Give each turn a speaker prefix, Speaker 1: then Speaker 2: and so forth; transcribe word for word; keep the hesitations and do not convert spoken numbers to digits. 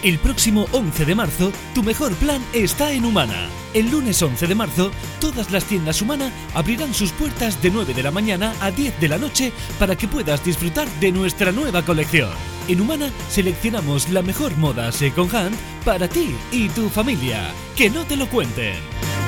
Speaker 1: El próximo once de marzo, tu mejor plan está en Humana. El lunes once de marzo, todas las tiendas Humana abrirán sus puertas de nueve de la mañana a diez de la noche para que puedas disfrutar de nuestra nueva colección. En Humana seleccionamos la mejor moda second hand para ti y tu familia. ¡Que no te lo cuenten!